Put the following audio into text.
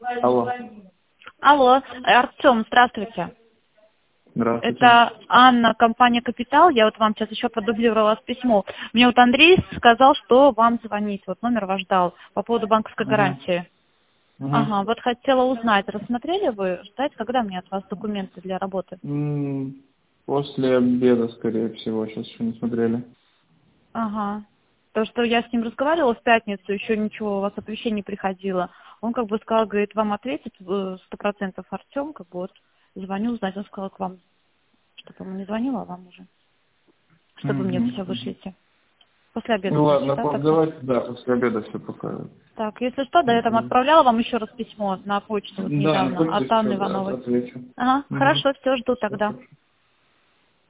Алло. Алло, Артем, здравствуйте. Здравствуйте. Это Анна, компания «Капитал». Я вот вам сейчас еще продублировала письмо. Мне вот Андрей сказал, что вам звонить. Вот номер ваш дал по поводу банковской гарантии. Ага, вот хотела узнать, рассмотрели вы, ждать, когда мне от вас документы для работы? После обеда, скорее всего, сейчас еще не смотрели. Ага. То, что я с ним разговаривала в пятницу, еще ничего, у вас оповещение не приходило. Он как бы сказал, говорит, вам ответит 100% Артем, как бы вот звоню узнать, он сказал к вам, чтобы ему не звонила, а вам уже, чтобы мне все вышлите. После обеда, Ну значит, ладно, да, тогда? давайте, да, после обеда все пока. Так, если что, да, я там отправляла вам еще раз письмо на почту вот Да, недавно на почте от все, Анны да, Ивановой. отвечу. Ага, хорошо, все, жду тогда. Хорошо.